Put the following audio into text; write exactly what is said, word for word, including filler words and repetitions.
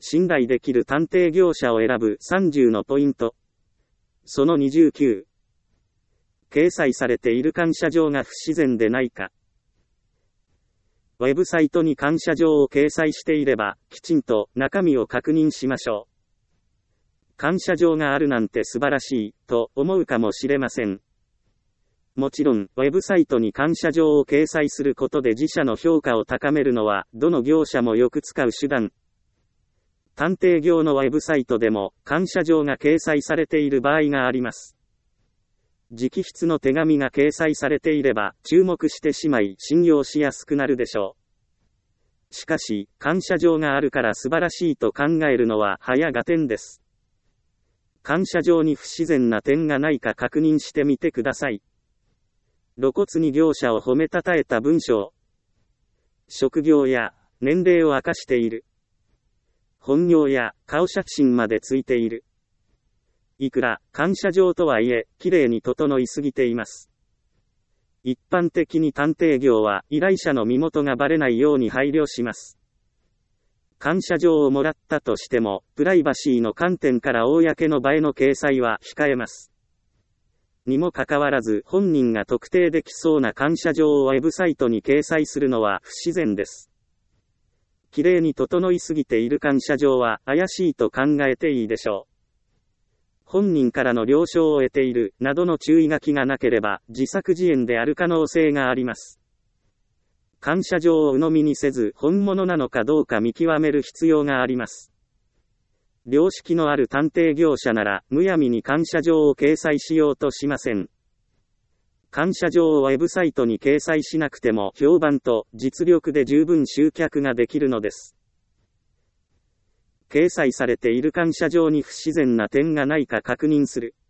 信頼できる探偵業者を選ぶさんじゅうのポイント。そのにじゅうきゅう。掲載されている感謝状が不自然でないか。ウェブサイトに感謝状を掲載していれば、きちんと中身を確認しましょう。感謝状があるなんて素晴らしい、と思うかもしれません。もちろん、ウェブサイトに感謝状を掲載することで自社の評価を高めるのは、どの業者もよく使う手段。探偵業のウェブサイトでも、感謝状が掲載されている場合があります。直筆の手紙が掲載されていれば、注目してしまい、信用しやすくなるでしょう。しかし、感謝状があるから素晴らしいと考えるのは早合点です。感謝状に不自然な点がないか確認してみてください。露骨に業者を褒めたたえた文章。職業や年齢を明かしている。本業や顔写真までついている。いくら感謝状とはいえ、綺麗に整いすぎています。一般的に探偵業は依頼者の身元がバレないように配慮します。感謝状をもらったとしても、プライバシーの観点から公の場への掲載は控えます。にもかかわらず本人が特定できそうな感謝状をウェブサイトに掲載するのは不自然です。綺麗に整いすぎている感謝状は怪しいと考えていいでしょう。本人からの了承を得ているなどの注意書きがなければ自作自演である可能性があります。感謝状を鵜呑みにせず本物なのかどうか見極める必要があります。良識のある探偵業者ならむやみに感謝状を掲載しようとしません。感謝状をウェブサイトに掲載しなくても評判と実力で十分集客ができるのです。掲載されている感謝状に不自然な点がないか確認する。